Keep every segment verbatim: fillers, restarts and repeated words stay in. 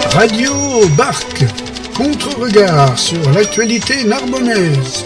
Radio Barque, contre-regard sur l'actualité narbonnaise.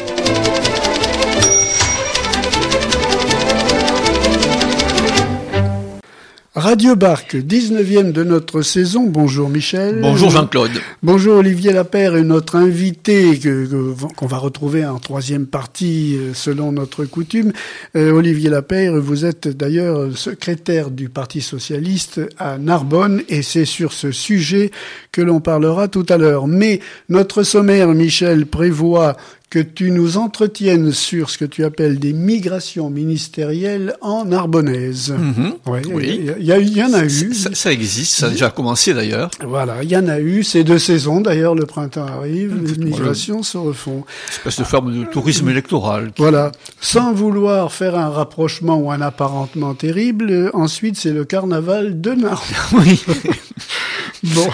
Radio Barque, dix-neuvième de notre saison. Bonjour Michel. Bonjour Jean-Claude. Bonjour Olivier Lapère et notre invité que, que, qu'on va retrouver en troisième partie selon notre coutume. Euh, Olivier Lapère, vous êtes d'ailleurs secrétaire du Parti Socialiste à Narbonne et c'est sur ce sujet que l'on parlera tout à l'heure. Mais notre sommaire, Michel, prévoit que tu nous entretiennes sur ce que tu appelles des migrations ministérielles en narbonnaise. Mmh, ouais, oui. Il y, y, y en a eu. Ça, ça existe, ça a déjà commencé d'ailleurs. Voilà, il y en a eu. C'est deux saisons d'ailleurs, le printemps arrive, les migrations voilà. se refont. Une espèce de forme de tourisme électoral. Voilà. Sans vouloir faire un rapprochement ou un apparentement terrible, ensuite c'est le carnaval de Narbonne. Oui. Bon.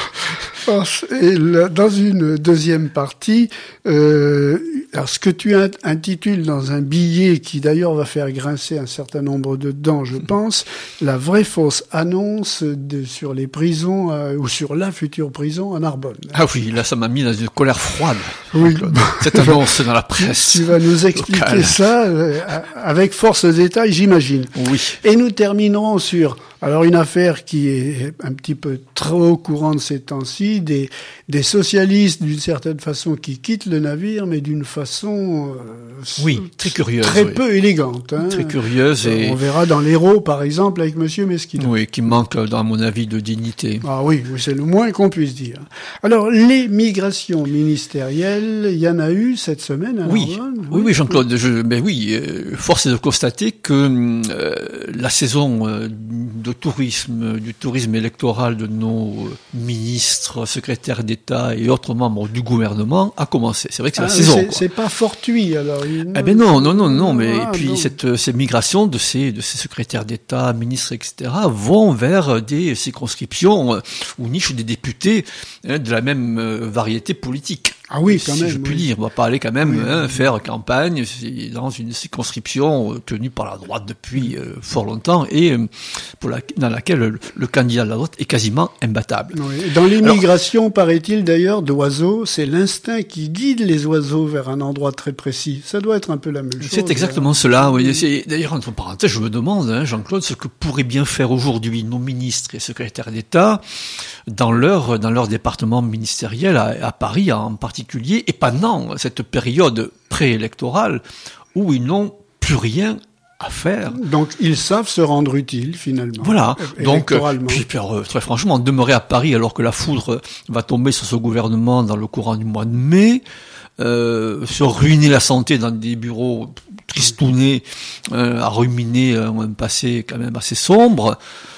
Et là, dans une deuxième partie, euh, alors ce que tu intitules dans un billet qui d'ailleurs va faire grincer un certain nombre de dents, je pense, la vraie fausse annonce de, sur les prisons euh, ou sur la future prison à Narbonne. Ah oui, là ça m'a mis dans une colère froide. Oui. Cette annonce dans la presse. Tu vas nous expliquer locale. ça euh, avec force de détail, j'imagine. Oui. Et nous terminerons sur alors une affaire qui est un petit peu trop courante ces temps-ci, des, des socialistes d'une certaine façon qui quittent le navire, mais d'une façon euh, oui, très curieuse, très oui. peu élégante. Hein. Très curieuse. Et... On verra dans l'Hérault, par exemple, avec Monsieur Mesquida. Oui, qui manque, dans mon avis, de dignité. Ah oui, c'est le moins qu'on puisse dire. Alors, les migrations ministérielles, il y en a eu cette semaine à oui. Narbonne. Oui, oui, Jean-Claude, je, ben oui, euh, force est de constater que euh, la saison euh, de tourisme, du tourisme électoral de nos ministres, secrétaires d'État et autres membres du gouvernement a commencé. C'est vrai que c'est ah, la saison. C'est, quoi. c'est pas fortuit, alors. Il... Eh ben non, non, non, non, mais ah, et puis non. cette, ces migrations de ces, de ces secrétaires d'État, ministres, et cetera, vont vers des circonscriptions euh, ou niches des députés hein, de la même euh, variété politique. Ah oui, quand si même. je puis oui. dire, on va pas aller quand même oui, hein, oui. faire campagne dans une circonscription euh, tenue par la droite depuis euh, fort longtemps et euh, pour la, dans laquelle le, le candidat de la droite est quasiment imbattable. Oui. Dans l'immigration, paraît-il d'ailleurs, d'oiseaux, c'est l'instinct qui guide les oiseaux vers un endroit très précis. Ça doit être un peu la même chose. C'est exactement hein. cela. Oui. C'est, d'ailleurs, entre parenthèses, je me demande, hein, Jean-Claude, ce que pourraient bien faire aujourd'hui nos ministres et secrétaires d'État dans leur dans leur département ministériel à, à Paris en particulier, et pendant cette période préélectorale où ils n'ont plus rien à faire. Donc ils savent se rendre utiles finalement. Voilà. Donc électoralement. puis, puis alors, très franchement, demeurer à Paris alors que la foudre va tomber sur ce gouvernement dans le courant du mois de mai, euh, se ruiner la santé dans des bureaux tristounés, euh, à ruminer un passé quand même assez sombre.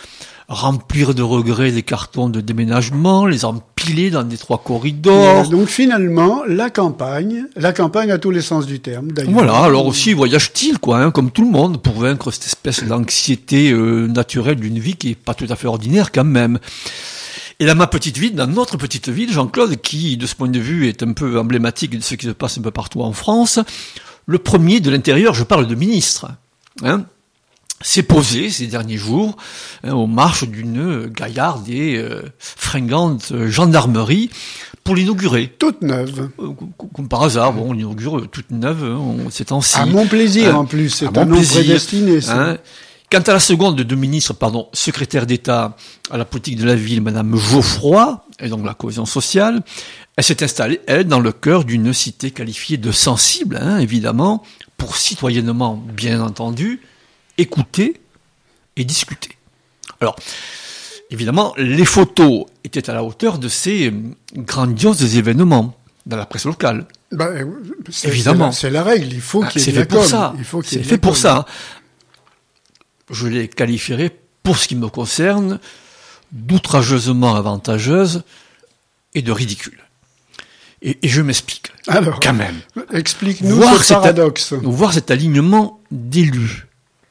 Remplir de regrets des cartons de déménagement, les empiler dans des trois corridors. Donc finalement, la campagne, la campagne à tous les sens du terme, d'ailleurs. Voilà, alors aussi voyage-t-il, quoi, hein, comme tout le monde, pour vaincre cette espèce d'anxiété euh, naturelle d'une vie qui est pas tout à fait ordinaire quand même. Et dans ma petite ville, dans notre petite ville, Jean-Claude, qui, de ce point de vue, est un peu emblématique de ce qui se passe un peu partout en France, le premier de l'intérieur, je parle de ministre, hein, s'est posé ces derniers jours hein, aux marches d'une gaillarde et euh, fringante gendarmerie pour l'inaugurer. Toute neuve. Euh, comme par hasard, bon, on l'inaugure toute neuve, hein, on, ces temps-ci. À mon plaisir hein, en plus, c'est à un mon nom plaisir, prédestiné. Ça. Hein. Quant à la seconde de ministre, pardon, secrétaire d'État à la politique de la ville, Madame Geoffroy, et donc la cohésion sociale, elle s'est installée, elle, dans le cœur d'une cité qualifiée de sensible, hein, évidemment, pour citoyennement, bien entendu, écouter et discuter. Alors, évidemment, les photos étaient à la hauteur de ces grandioses événements dans la presse locale. Ben, c'est, évidemment. C'est la, c'est la règle, il faut qu'il y ait c'est de la fait pour com. ça. Il faut qu'il c'est y ait fait pour com. ça. Je les qualifierais, pour ce qui me concerne, d'outrageusement avantageuse et de ridicule. Et, et je m'explique. Alors, quand même. Explique-nous voir ce paradoxe. A, voir cet alignement d'élus.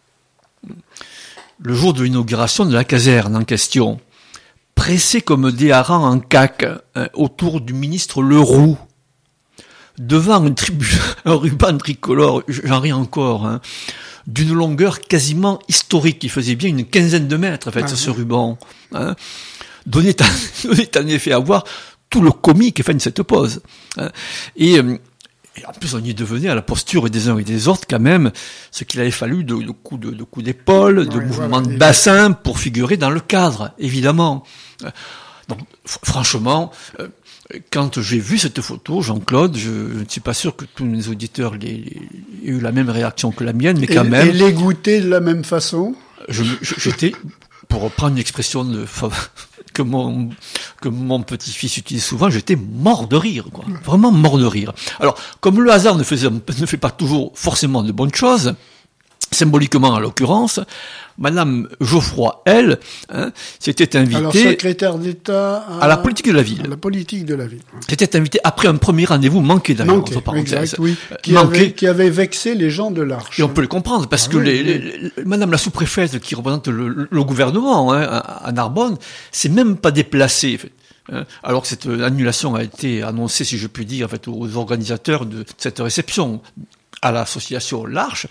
Le jour de l'inauguration de la caserne en question, pressés comme des harengs en caque hein, autour du ministre Leroux, devant une tribu, un ruban tricolore, j'en ris encore, hein, d'une longueur quasiment historique, qui faisait bien une quinzaine de mètres, en fait, ah, ce ruban, hein, donnait, donnait en effet à voir tout le comique fin de cette pose. Hein. Et, et en plus, on y devenait à la posture des uns et des autres quand même ce qu'il avait fallu de, de coups de, de coups d'épaule, de ouais, mouvements voilà, de bassin pour figurer dans le cadre, évidemment. Donc, f- franchement, euh, quand j'ai vu cette photo, Jean-Claude, je, je ne suis pas sûr que tous mes auditeurs les, les, aient eu la même réaction que la mienne, mais quand et, même... Et les goûter de la même façon? Je, je, j'étais, pour reprendre une expression de, que mon, que mon petit-fils utilise souvent, j'étais mort de rire, quoi. Vraiment mort de rire. Alors, comme le hasard ne faisait, ne fait pas toujours forcément de bonnes choses, symboliquement en l'occurrence, Madame Geoffroy, elle, hein, s'était invitée... Alors, secrétaire d'État à... à la politique de la ville. À la politique de la ville. S'était invitée après un premier rendez-vous manqué d'ailleurs, Manqué, entre parenthèses. exact, oui. Qui, manqué. avait, qui avait vexé les gens de l'Arche. Et on peut le comprendre, parce ah que oui, les, oui. les, Madame la sous-préfète qui représente le, le gouvernement hein, à, à Narbonne, s'est même pas déplacée. En fait. Alors que cette annulation a été annoncée, si je puis dire, en fait, aux organisateurs de cette réception à l'association L'Arche.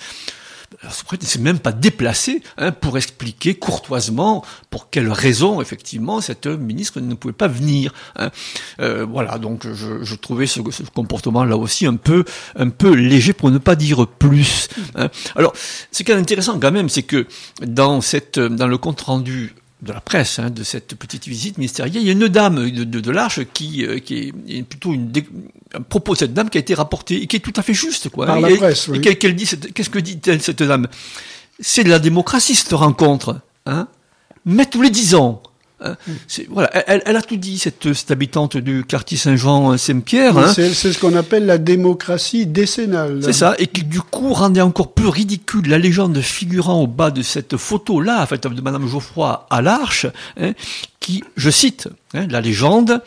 La sous-préfète ne s'est même pas déplacée hein, pour expliquer courtoisement pour quelles raisons, effectivement, cette ministre ne pouvait pas venir. Hein. Euh, voilà, donc je, je trouvais ce, ce comportement là aussi un peu, un peu léger pour ne pas dire plus. Hein. Alors, ce qui est intéressant quand même, c'est que dans cette, dans le compte rendu de la presse, hein, de cette petite visite ministérielle, il y a une dame de, de, de l'Arche qui, euh, qui est plutôt une dé... un propos de cette dame qui a été rapporté et qui est tout à fait juste, quoi. Par et, la presse, et, oui. Et qu'elle, qu'elle dit, cette... qu'est-ce que dit-elle cette dame? C'est de la démocratie cette rencontre, hein. Mais tous les dix ans. Hein. C'est, voilà, elle, elle a tout dit, cette, cette habitante du quartier Saint-Jean-Saint-Pierre. Oui, hein. c'est, c'est ce qu'on appelle la démocratie décennale. C'est ça, et qui du coup rendait encore plus ridicule la légende figurant au bas de cette photo-là, en fait, de Madame Geoffroy à l'Arche, hein, qui, je cite, hein, la légende,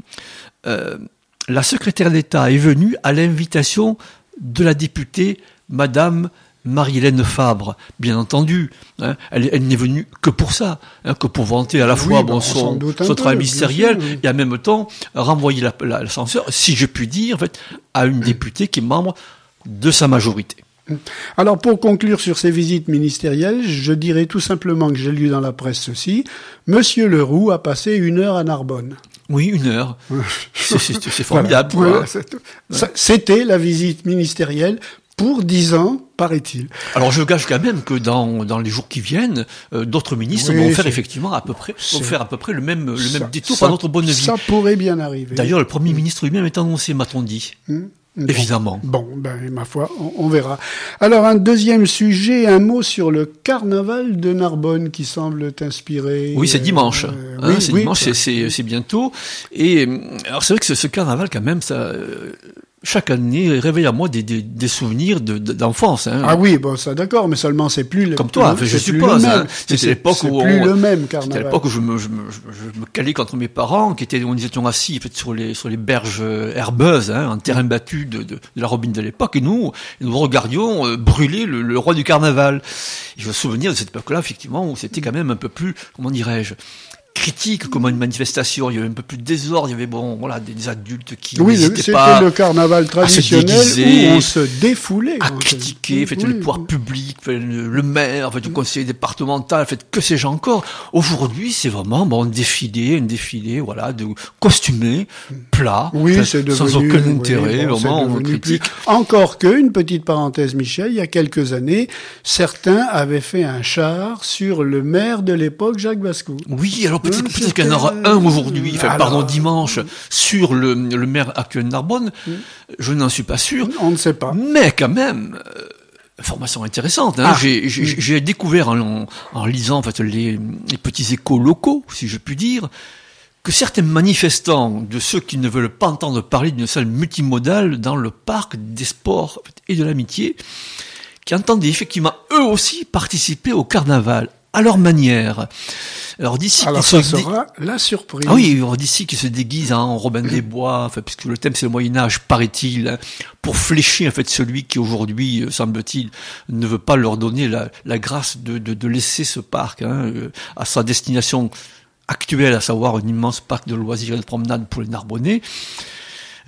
euh, la secrétaire d'État est venue à l'invitation de la députée Madame Marie-Hélène Fabre, bien entendu, hein, elle, elle n'est venue que pour ça, hein, que pour vanter à la fois oui, bon, bon, son, son son travail peu, ministériel sûr, oui. et en même temps renvoyer la, la, l'ascenseur, si je puis dire, en fait, à une députée qui est membre de sa majorité. Alors, pour conclure sur ces visites ministérielles, je dirais tout simplement que j'ai lu dans la presse ceci. Monsieur Leroux a passé une heure à Narbonne. Oui, une heure. c'est, c'est, c'est formidable. Voilà, quoi. voilà, c'est tout. Ça, c'était la visite ministérielle pour dix ans, paraît-il. Alors je gage quand même que dans dans les jours qui viennent, euh, d'autres ministres Oui, vont faire c'est- effectivement à peu près vont c'est- faire à peu près le même le Ça- même détour ça- par notre bonne vie. Ça pourrait bien arriver. D'ailleurs, le Premier ministre lui-même est annoncé, m'a-t-on dit. Hum, bon. Évidemment. Bon, ben, ma foi, on, on verra. Alors, un deuxième sujet, un mot sur le carnaval de Narbonne qui semble t'inspirer. Oui, c'est dimanche. Euh, Hein, oui, c'est oui, dimanche, c'est, c'est, c'est bientôt. Et euh, alors c'est vrai que ce, ce carnaval, quand même, ça, euh, chaque année, réveille à moi des, des, des souvenirs de, de- d'enfance. Hein. Ah oui, bon, ça d'accord, mais seulement c'est plus le Comme toi, plus- je c'est plus suppose, le même. hein. C'était C'est- l'époque c'est où plus on- le même C'était à carnaval. l'époque où je me, je me, je me- je me calais contre mes parents, qui étaient, on étions assis en fait, sur les sur les berges euh, herbeuses, hein, en terrain battu de, de, de la Robine de l'époque, et nous nous regardions euh, brûler le, le roi du carnaval. Et je me souviens de cette époque-là, effectivement, où c'était quand même un peu plus, comment dirais-je, critique comme une manifestation. Il y avait un peu plus de désordre. Il y avait bon, voilà, des, des adultes qui Oui, le- n'hésitaient c'était pas le carnaval traditionnel déguiser, où on se défoulait. à en fait. critiquer, fait, Oui, le pouvoir public, fait, le, le maire, fait, le conseiller départemental, fait, que sais-je encore. Aujourd'hui, c'est vraiment bon, un défilé, un défilé, voilà, de costumés, plats, Oui, fait, c'est devenu, sans aucun oui, intérêt, bon, vraiment, c'est on devenu critique. plus- Encore que, une petite parenthèse, Michel, il y a quelques années, certains avaient fait un char sur le maire de l'époque, Jacques Bascoux. Oui, alors peut-être, Oui, peut-être c'était- qu'il y en aura un aujourd'hui, enfin, Alors- pardon, dimanche, sur le, le maire actuel de Narbonne. Je n'en suis pas sûr. On ne sait pas. Mais quand même, euh, information intéressante. Hein. Ah. J'ai, j'ai, j'ai découvert en, en lisant en fait les, les petits échos locaux, si je puis dire, que certains manifestants, de ceux qui ne veulent pas entendre parler d'une salle multimodale dans le parc des sports en fait, et de l'amitié, qui entendaient effectivement eux aussi participer au carnaval à leur manière. Alors d'ici Alors qu'ils ça se dé- sera la surprise. ah oui, alors d'ici qu'ils se déguisent en Robin des Bois, enfin, puisque le thème c'est le Moyen-Âge, paraît-il, hein, pour flécher en fait celui qui aujourd'hui, euh, semble-t-il, ne veut pas leur donner la, la grâce de, de, de laisser ce parc hein, euh, à sa destination actuelle, à savoir un immense parc de loisirs et de promenade pour les Narbonnais.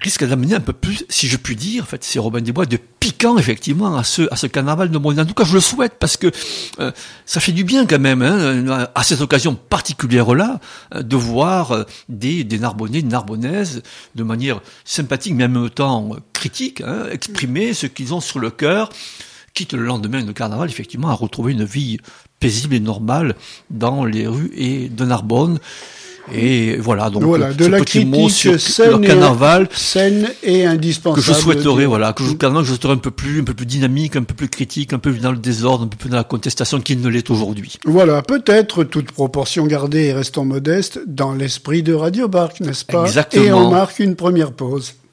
risque d'amener un peu plus, si je puis dire, en fait, c'est Robin des Bois, de piquant, effectivement, à ce, à ce carnaval de Montréal. En tout cas, je le souhaite, parce que euh, ça fait du bien, quand même, hein, à cette occasion particulière-là, de voir des, des Narbonnais, des Narbonnaises, de manière sympathique, mais en même temps critique, hein, exprimer ce qu'ils ont sur le cœur, quitte le lendemain de carnaval, effectivement, à retrouver une vie paisible et normale dans les rues et de Narbonne. Et voilà, donc voilà, de ce la petit mot sur saine le carnaval, et, saine et indispensable. Que je souhaiterais, voilà, que je, carnaval, je souhaiterais un peu plus, un peu plus dynamique, un peu plus critique, un peu dans le désordre, un peu plus dans la contestation qu'il ne l'est aujourd'hui. Voilà, peut-être, toute proportion gardée et restons modestes, dans l'esprit de Radio Barque, n'est-ce pas? Exactement. Et on marque une première pause.